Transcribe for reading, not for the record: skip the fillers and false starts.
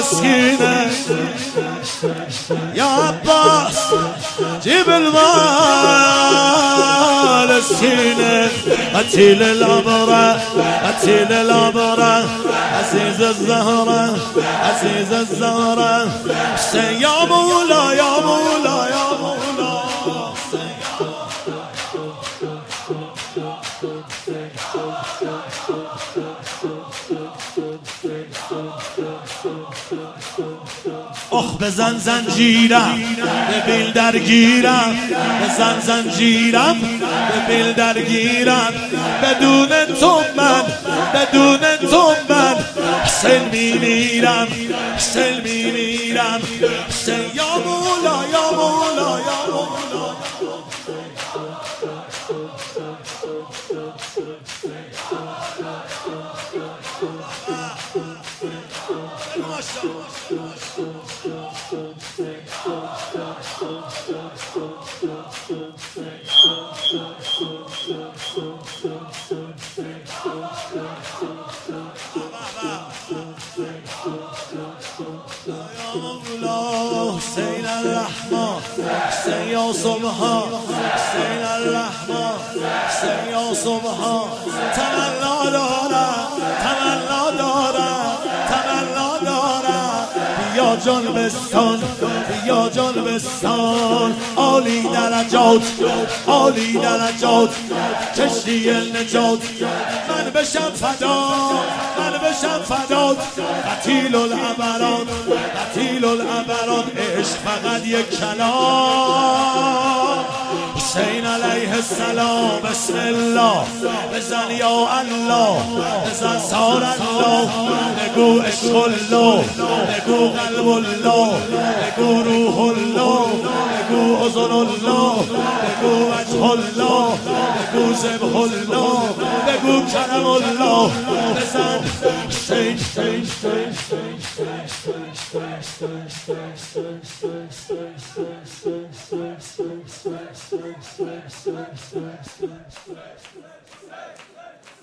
مسكينة يا عباس جيب المال السكينة قتيل الأبرة قتيل الأبرة عزيز الزهرة عزيز الزهرة يا مولا يا مولا يا مولا بزن زنجیرم به بیل درگیرم بزن زنجیرم به بیل درگیرم بدون تو من حسین میمیرم حسین میمیرم حسین یا مولا یا مولا یا مولا حسین الرحمن حسین یا سبحان حسین الرحمن حسین یا سبحان تمنا دارم تمنا دارم تمنا دارم بیا جان بستان بیا جان بستان عالی درجات عالی درجات کشتی نجات من بشم فدا من بشم فدات قتیل العبرات قتیل العبرات عشق فقط یک کلام حسین علیه السلام بسم الله بزن یا الله بزن سار الله بگو عشق الله بگو قلب الله بگو روح الله بگو اذن الله بگو وجه الله بگو ذبح الله بگو کرم الله بزن حسین